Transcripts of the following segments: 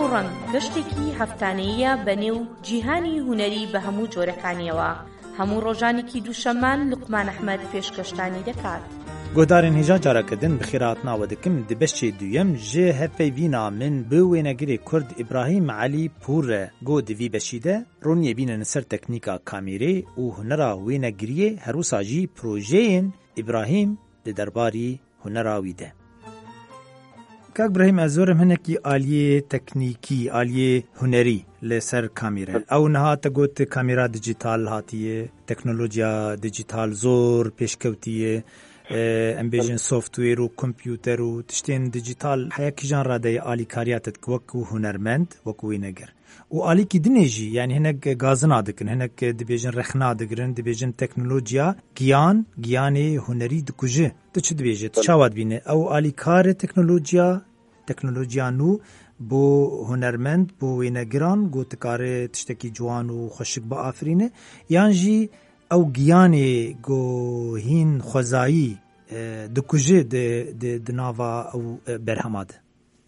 ڕەنگ گەشتێکی هەفتانەیە بەنێو جیهانی هونەری بە هەموو جۆرەکانیەوە. هەموو ڕۆژانێکی دووشەممان لوقمان ئەحمەد پێشکەشتانی دەکات. گۆدارên هێژا carekidin bi xêratnawe dikim di beşê duyem ji hevpeyvîna min bi wênegirê Kurd İbrahim Elî Pûr re got di vî beşî de roniyê bînin ser teknîka kamêrê û hunera wênegiriyê herwisa jî projeyên İbrahim di derbarî hunera wî de. Kak İbrahim ez zorim hinekî aliyê teknîkî, aliyê hunerî li ser kamîre. Ew niha te got kamêra dijîtal hatiye, teknolojiya dijîtal zor pêşkewtiye. Em bêjin software û kompyûter û tiştên dijîtal heya kîjan radeyê alîkariya te wekû hunermend wekû wênegir. û alîkî dinê jî yani hinek gazina dikin, hinek dibêjin rexna digirin, dibêjin teknolojiya giyanê hunerî dikuje. Tu çi dibêje? Tu çawa dibîne? Ew alîkarê teknolojiya nû bo hunermend, bo wênegiran got dikare tiştekî ciwan û xweşik biafirîne yan jî ew giyanê gohîn xwezayî dikuje di nava ew berhema de.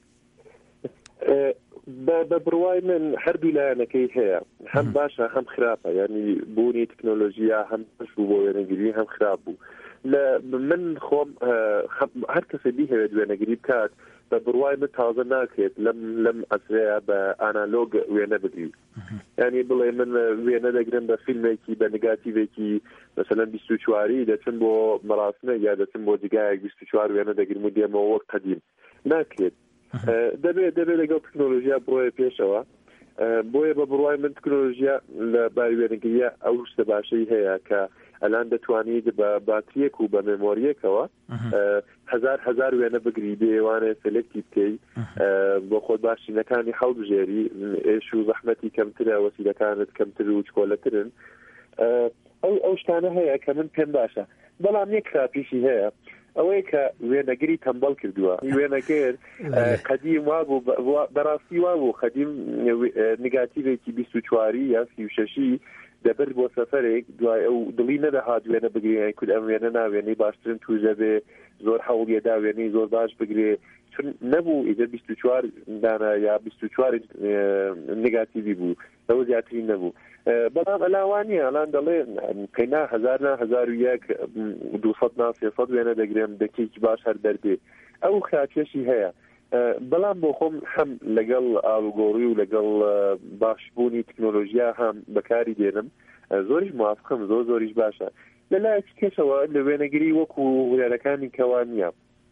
بڕوای من هەردوو لایەنەکەی هەیە، هەم باشە هەم خراپە، ینی بوونی تکنۆلۆژیا هەم باش بوو بۆ وێنەگیری هەم خراپ بوو. من خۆم هەر کەسێ بیهەوێت وێنەگیری بکات بە بڕوای من تازە ناکرێت لەم ئەسرەیە بە ئانالۆگ وێنە بگری. ینی بڵێ من وێنە دەگرم بە فیلمێکی بە نگاتیڤێکی مەسەلەن 24 دەچم بۆ مەراسمە یا دەچم بۆ جگایەک 24 وێنە دەگرم و دێمەوە وەک قەدیم ناکرێت. دەبێت لەگەڵ تکنۆلۆژیا بڕۆیە پێشەوە. بۆیە بە بڕوای من تکنۆلۆژیا لە باری وێنەگریە ئەو شتە باشەی هەیە کە ئەلان دەتوانیت بە باتریەک و بە مێمۆریەکەوە هەزار وێنە بگری بێوانێ سلکتی بکەی بۆ خۆت باشینەکانی هەڵبژێری، ئێش و زەحمەتی کەمترە، وەسیلەکانت کەمتر و چکۆلەترن. ئەو شتانە هەیە کە من پێم باشە. بەڵام یەک خراپیشی هەیە، ئەوەیە کە وێنەگری تەمبەڵ کردووە. وێنەگەر قەدیم وابوو، بەڕاستی وابوو قەدیم نگاتیڤێکی 24 یا 36 دەبر بۆ سەفەرێک دوای ئەو دڵی نەدەهات وێنە بگرێ، کورد ئەم وێنە ناوێنەی باشترن توژە بێ، زۆر هەوڵیەدا وێنەی زۆر باش بگرێ، چون نەبوو ئیدە 24 دانە یا 24 نگاتیڤی بوو، ئەوە زیاتری نەبوو. بەڵام ئەلاوانیە ئەلان دەڵێن قەینا 1001 200 300 وێنە دەگرێم دەکێکی باش هەر دەردێ. ئەو خراپێشی هەیە. بەڵام بۆ خۆم هەم لەگەڵ ئاڵوگۆڕی و لەگەڵ باشبوونی تکنۆلۆژیا هەم بەکاری دێنم، زۆریش موافقم، زۆریش باشە. لەلایەکی کەسەوە لە وێنەگری وەکو هونەرەکانی کەوا نییە.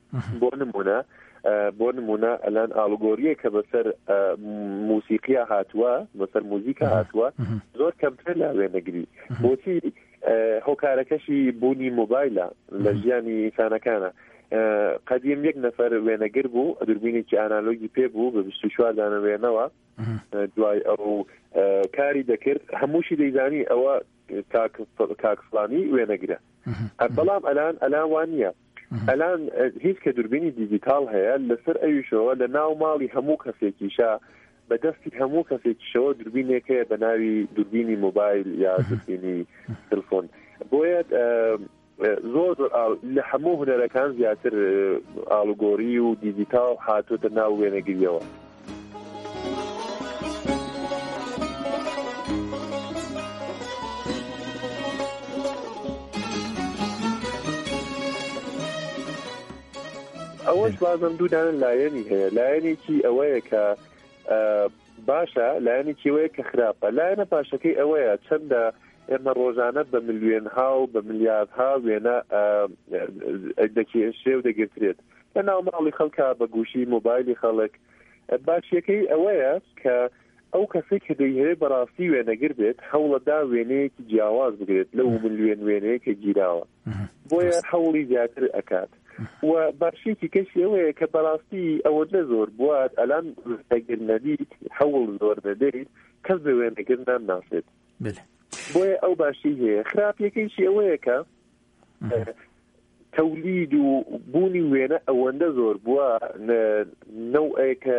بۆ نمونە ئەلان ئاڵوگۆریە کە بەسەر موسیقیا هاتووە، بەسەر موزیکا هاتووە، زۆر کەمتر لە وێنەگری. بۆچی هۆکارەکەشی بوونی مۆبایلە لە ژیانی ئینسانەکانە. قەدیم یەک نەفەر وێنەگر بوو، دووربینێکی ئانالۆگی پێ بوو بە 24 دانە وێنەوە، دوای ئەو کاری دەکرد هەمووشی دەیزانی ئەوە کاکفڵانی وێنەگرە. بەڵام ئەلان وان نییە. ئەلان هیچ کە دووربینی دیجیتال هەیە لەسەر ئەویشەوە لە ناو ماڵی هەموو کەسێکیشە بەدەستی هەموو کەسێکیشەوە دووربینێکەیە بە ناوی دووربینی مۆبایل یا دووربینی تەلفۆن. بۆیە زۆر لە هەموو هونەرەکان زیاتر ئاڵوگۆڕی و دیجیتال هاتوۆتە ناو وێنەگریەوە. ئەوەش بازم دوودانە لایەنی هەیە. لایەنێکی ئەوەیە کە باشە، لایەنێکی ئەوەیە کە خراپە. لایەنە باشەکەی ئەوەیە چەندە ئێمە ڕۆژانە بە ملیۆنها و بە ملیاردها وێنە دەکێشێ و دەگرێت لە ناو ماڵی خەڵکە بە گوشی مۆبایلی خەڵک. باشیەکەی ئەوەیە کە ئەو کەسێک کە دەیهەیە بەڕاستی وێنەگر بێت هەوڵەدا وێنەیەکی جیاواز بگرێت لەو ملیۆن وێنەیە کە گیراوە، بۆیە هەوڵی زیاتر ئەکات. و باشیەکی کەشی ئەوەیە کە بەڕاستی ئەوەندە زۆر بوات ئەلان وێنەگر نەدیت، هەوڵ زۆر نەدەیت، کەس بە وێنەگر نامناسێت. بۆیە ئەو باشی هەیە. خراپیەکەیشی ئەوەیە کە تەولید و بوونی وێنە ئەوەندە زۆر بووە نەوعێکە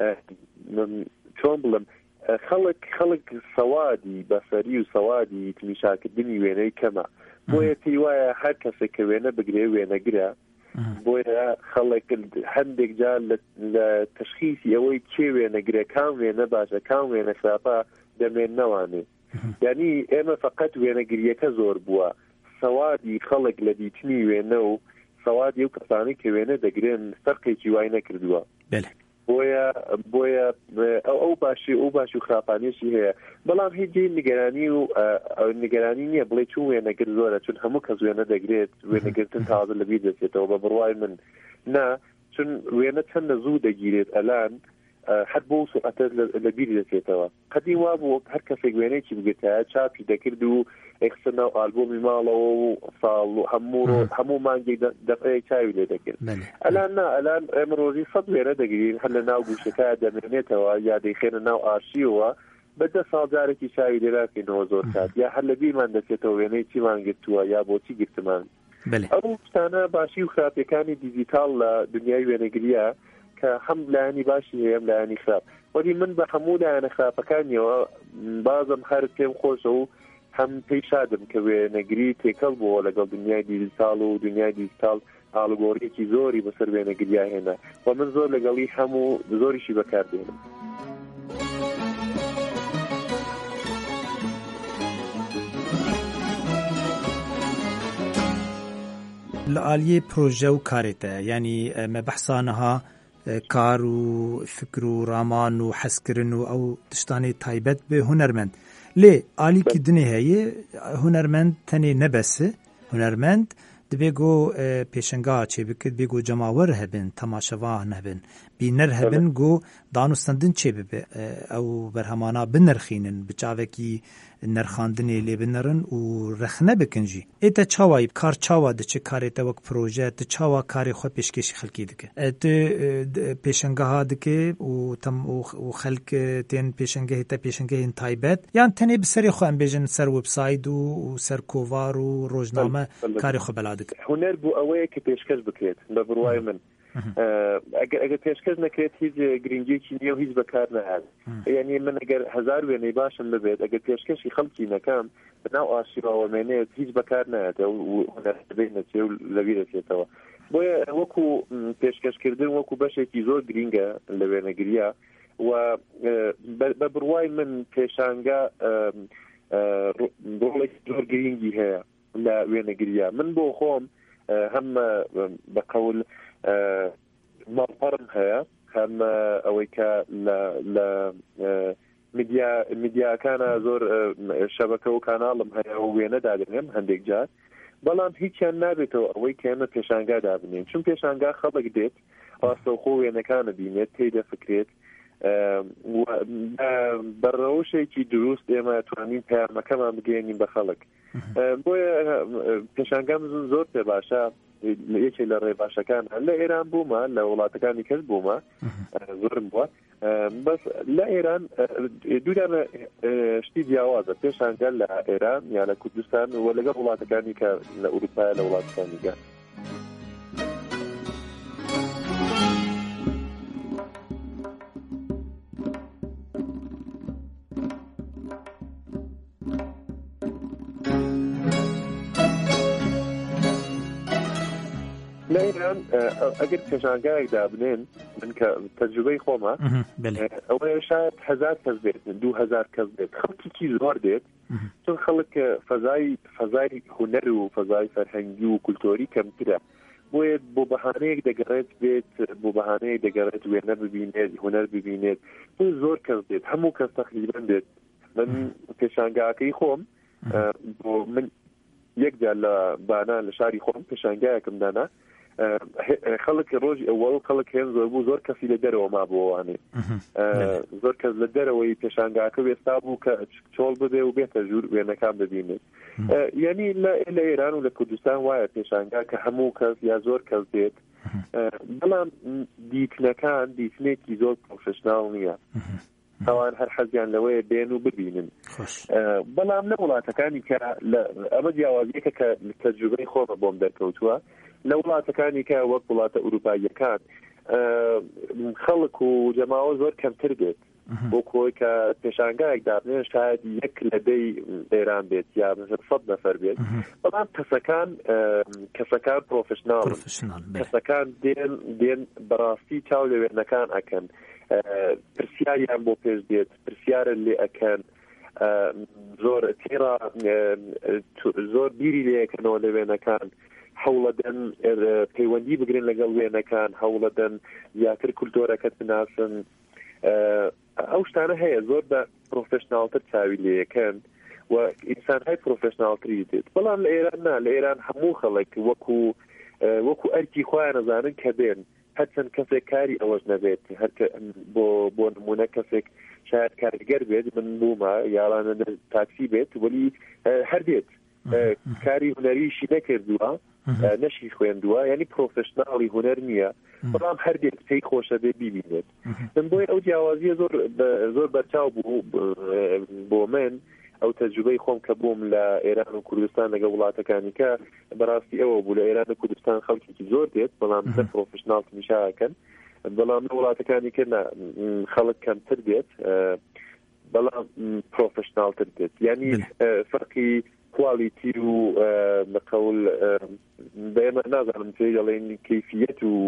چۆن بڵم خەڵک سەوادی بەسەری و سەوادی تمیشاکردنی وێنەی کەمە. بۆیە پێی وایە هەر کەسێک کە وێنە بگرێ وێنەگرە بۆیە خەڵک هەندێک جار لە تەشخیصی ئەوەی کێ وێنەگرێ کام وێنە باشە کام وێنە خراپە دەمێن نەوانێ. یعنی ئێمە فقط وێنەگریەکە زۆر بووە، سەوادی خەڵک لە دیتنی وێنە و سەوادی ئەو کەسانی کە وێنە دەگرێن فەرقێکی وای نەکردووە. بۆیە ئەو باشی و خراپانێکی هەیە. بەڵام هیچ نیگەرانی نییە بڵێ چون وێنەگر زۆرە، چون هەموو کەس وێنە دەگرێت، وێنەگرتن تازە لەبیر دەچێتەوە. بە بڕوای من نا، چون وێنە چەندە زوو دەگیرێت ئەلان هەر بۆ سوعەتە لەبیر دەچێتەوە. قەدی وا بوو هەر کەسێک وێنەیەکی بگرتایە چاپی دەکرد و ئەخستە ناو ئالبۆمی ماڵەوە و ساڵ و هەموو مانگێک دەفعەیەک چاوی لێ دەکرد. ئەلان نا، ئەلان ئێمە ڕۆژی 100 وێنە دەگرین، هەر لە ناو گوشەکە دەمێنێتەوە یا دەیخێنە ناو ئارشیوەوە، بەدە ساڵجارێکی چاوی لێراکەینەوە زۆر کات، یا هەر لە بیرمان دەچێتەوە وێنەی چیمان گرتووە یا بۆچی گرتمان. ئەو شتانە باشی و خراپەکانی دیجیتال لە دنیای وێنەگریە کە هەم لایانی باشی هەیە لایانی خراپ. وەلی من بە هەموو لایەنە خراپەکانیەوە بازم هەر پێم خۆشە و هەم پێی شادم کە وێنەگری تێکەڵ بووە لەگەڵ دنیای دیجیتال و دنیای دیجیتال ئالگۆریەکی زۆری بەسەر وێنەگریا هێنا و من زۆر لەگەڵی هەموو زۆریشی بەکاردێنم. لە ئالیێ پرۆژە و کارێتە، ینی مە بەحسانەها کار و فکر و ڕامان و حەزکردن و ئەو تشتانی تایبەت بێ هونەرمەند. لێ ئالیکی دنێ هەیە هونەرمەند تەنێ نەبەسە، هونەرمەند دەبێگۆ پێشنگا چێ بکرد بێگۆ جەماوەر هەبن، تەماشەڤان هەبن، بینەر هەبن، گۆ دانوستەندن چێ ببێ ئەو بەرهەمانە بنرخینن، بچاوێکی نرخاندنێ لێ بنەرن و رەخنە بکنجی. ئێتە چاوایی کار چاوا دەچێت کارێتە وەک پرۆژە تە چاوا کارێ خۆ پێشکەشی خەڵکی دکە. ئەتە پێشنگەها دکێ و خەڵک تێن پێشنگە هێتە پێشنگەهێن تایبەت یان تەنێ بسەری خۆ ئەم بێژن سەر وەبسایت و سەر کۆڤار و ڕۆژنامە کاری خۆ بەلا دکە. هونەر بوو ئەوەیە کە پێشکەش بکرێت بە بڕوای من. ئەگەر پێشکەش نەکرێت هیچ گرنگێکی نییە و هیچ بەکار نەهات. یعنی من ئەگەر 1000 وێنەی باشم ببێت ئەگەر پێشکەشی خەڵکی نەکەم بەناو ئارشیڤەوەمێنێت هیچ بەکار نایەت و هونەر نەچێ و لەبیر دەچێتەوە. بۆیە وەکو پێشکەشکردن وەکو بەشێکی زۆر گرینگە لە وێنەگریە و بە بڕوای من پێشانگە ڕۆڵێکی زۆر گرینگی هەیە لە وێنەگریە. من بۆ خۆم هەم بەقەول ماڵپەڕم هەیە، هەم ئەوەی کە لە میدیاکانە زۆر شەبەکە و کاناڵم هەیە و وێنە دادنێم هەندێک جار، بەڵام هیچیان نابێتەوە ئەوەی کە ئێمە پێشانگا دابنێن، چون پێشانگا خەڵک دێت ڕاستەوخۆ وێنەکانە بینێت تێی دەفکرێت بەڕەوشێکی دروست ئێمە توانین پەیامەکەمان بگەێنین بە خەڵک. بۆیە پێشانگام زۆر پێ باشە، یەکێ لە ڕێ باشەکان لە ئێران بوومە، لە وڵاتەکانی کەس بوومە زۆرم بووە، بەس لە ئێران دوودانە شتی جیاوازە پێشانگە لە ئێران یا لە کوردستان و لەگەڵ وڵاتەکانی کە لە ئوروپا لە وڵاتەکانیگە. لە ئێران ئەگەر پێشانگایەک دابنێن من کە تەجروبەی خۆمە ئەوەیە شاید 1000 کەس بێت، 2000 کەس بێت، خەڵکیی زۆر دێت، چون خەڵک فەزای هونەر و فەزای فەرهەنگی و کولتۆری کەمترە، بۆیە بۆ بەهانەیەک دەگەڕێت بێت، بۆ بەهانەیەک دەگەڕێت وێنە ببینێت، هونەر ببینێت، زۆر کەس دێت، هەموو کەس تەقریباً دێت. من پێشانگاکەی خۆم بۆ من یەکجار لە بانە لە شاری خۆم پێشانگایەکم دانا، خەڵک ڕۆژی ئەوەڵ خەڵک هێن زۆر بوو، زۆر کەسی لە دەرەوە ما بۆوانێ، زۆر کەس لە دەرەوەی پێشانگاکە وێستا بوو کە چۆڵ بدێ و بێتە ژوور وێنەکان ببینێت. یعنی لە ئێران و لە کوردستان وایە پێشانگا کە هەموو کەس یا زۆر کەس دێت، بەڵام دیتنەکان دیتنێکی زۆر پرۆفێشناڵ نییە، ئەوان هەر حەزیان لەوەیە بێن و ببینن. بەڵام لە وڵاتەکانی کە ئەمە جیاوازیەکە کە تەجروبەی خۆمە بۆم دەرکەوتووە، لە وڵاتەکانی کە وەک وڵاتە ئوروپاییەکان خەڵک و جەماوە زۆر کەمتر بێت، بۆ کۆی کە پێشانگایەک دابنێن شاید یەک لەدەی ئێران بێت یا 100 نەفەر بێت بەڵام کەسەکان پرۆفشناڵ کەسەکان دێن بەڕاستی چاو لە وێنەکان ئەکەن پرسیاریان بۆ پێش دێت پرسیارن لێ ئەکەن زۆر تێرا زۆر بیری لێەکەنەوە لە وێنەکان هەوڵەدەن پەیوەندی بگرن لەگەڵ وێنەکان هەوڵەدەن زیاتر کولتۆرەکەت بناسن ئەو شتانە هەیە زۆر بە پرۆفشناڵتر چاوی لێەکەن و ئینسانهای پرۆفشناڵتری دێت بەڵام لە ئێران لە ئێران هەموو خەڵک وەکو ئەرکی خۆیان نەزانن کە بێن هەرچەند کەسێک کاری ئەوەش نەبێت بۆ نمونە کەسێک شاید کارگەر بێت من بوومە یاڵانە تاکسی بێت ولی هەر بێت کاری هوەریشی نەکردووە نەشی خوێندووە ینی پرۆفشناڵی هوەر نییە بەڵام هەر دێت پێی خۆشە بێ ببینێت من بۆی ئەو جیاوازیە زۆر بەرچاو بوو بۆ من ئەو تەجروبەی خۆم کە بووم لە ئێران و کوردستان لەگە وڵاتەکانی کە بەڕاستی ئەوە بوو لە ئێران و کوردستان خەڵکێکی زۆر دێت بەڵام پرۆفشناڵ میشاکەن بەڵام لە وڵاتەکانی کە خەڵک کەمتر دێت بەڵام پرۆفشناڵتر دێت ینی فەرقی کوالیتی و بەقەول بەێمە نازانم پێ دەڵێن کەیفیەت و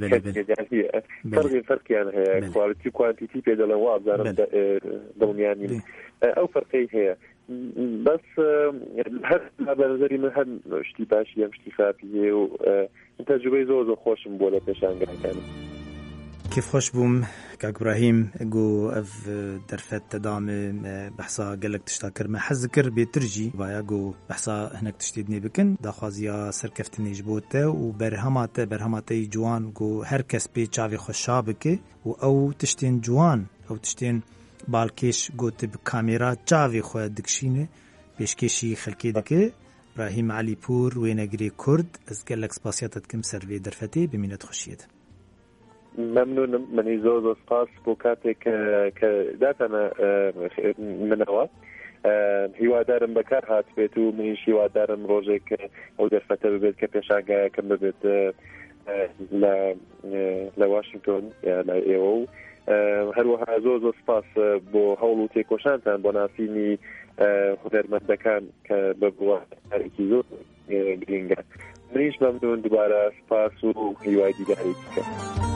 فەرقیان هەیە کوالیتی و کوانتیتی پێ دەڵێن وابزانم دڵنیانی ئەو فەرقەی هەیە بەس هەر بەنظری من هەر شتی باشی ئەم شتی خراپی هەیە و تەجروبەی زۆر خۆشم بۆ لە پێشانگەکانم كيف خوش بوم كإبراهيم جو أف درفت تدام بحثا قالك تشتاكر ما حذكر بترجي ويا جو بحثا هناك تشتيدني بكن داخوازيا سركفتني جبوته وبرهمات جوان جو هركس بيتشافي خشابك أو تشتين جوان أو تشتين بالكيش جو تب كاميرا تشافي خو دكشينه بيشكيشي خلكي دكه إبراهيم علي پور وينگري كرد از قالك سپاسياتت كم سروي درفتي بمينت خوشيت ممنونم منی زۆر سپاس بۆ کاتێک کە داتەنە منەوە هیوادارم بەکار هات بێت و منیش هیوادارم ڕۆژێک ئەو دەرفەتە ببێت کە پێشانگایەکەم ببێت لە واشنگتن لە ئێوە و هەروەها زۆر سپاس بۆ هەوڵ و تێکۆشانتان بۆ ناسینی هونەرمەندەکان کە ببووە هەرێکی زۆر گرینگە منیش مەمنون دوبارە سپاس و هیوای دیداری بکەم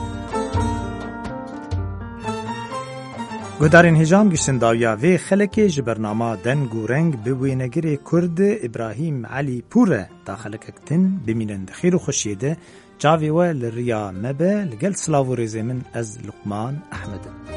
گودارین هجام گشتن داویا و خلکی جبرنامه دنگ و رنگ بوینگری کرد ابراهیم علی پوره دا خلککتن بمینند خیر و خوشیده جاوی و لریا مبه لگل سلاو و رزمن از لقمان احمد